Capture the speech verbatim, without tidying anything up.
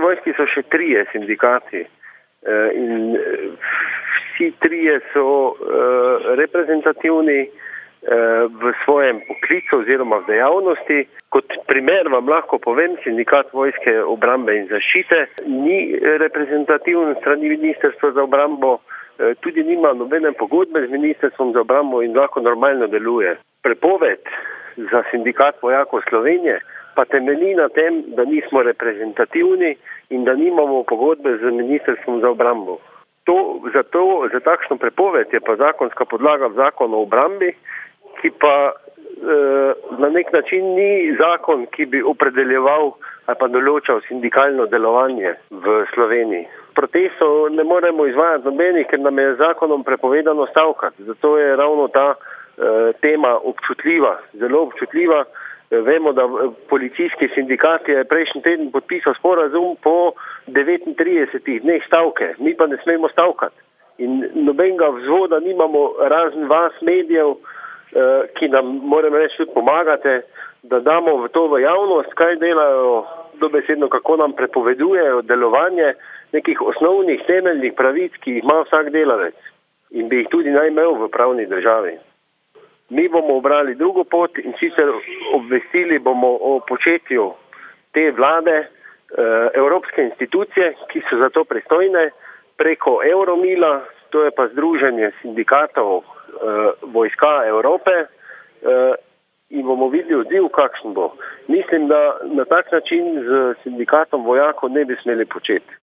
vojski so še trije sindikati in vsi trije so reprezentativni v svojem poklicu oziroma v dejavnosti. Kot primer vam lahko povem, sindikat vojske, obrambe in zaščite ni reprezentativen strani Ministrstva za obrambo, tudi nima nobene pogodbe z Ministrstvom za obrambo in lahko normalno deluje. Prepoved za sindikat vojakov Slovenije pa temelji na tem, da nismo reprezentativni in da nimamo pogodbe z Ministrstvom za obrambo. To, za, to, za takšno prepoved je pa zakonska podlaga v zakonu o obrambi, ki pa e, na nek način ni zakon, ki bi opredeljeval ali pa določal sindikalno delovanje v Sloveniji. Protestov ne moremo izvajati nobenih, ker nam je zakonom prepovedano stavkati. Zato je ravno ta e, tema občutljiva, zelo občutljiva. E, vemo, da policijski sindikat je prejšnji teden podpisal sporazum po devetintridesetih dneh stavke. Mi pa ne smemo stavkati. In nobenega vzvoda nimamo, razen vas medijev, ki nam, moram reči, tudi pomagate, da damo v to v javnost, kaj delajo, dobesedno kako nam prepovedujejo delovanje nekih osnovnih temeljnih pravic, ki jih ima vsak delavec in bi jih tudi naj imel v pravni državi. Mi bomo obrali drugo pot in sicer obvestili bomo o početju te vlade, evropske institucije, ki so za to pristojne, preko Euromila, to je pa združenje sindikatov vojska Evrope, in bomo videli odziv, kakšen bo. Mislim, da na tak način z sindikatom vojakov ne bi smeli početi.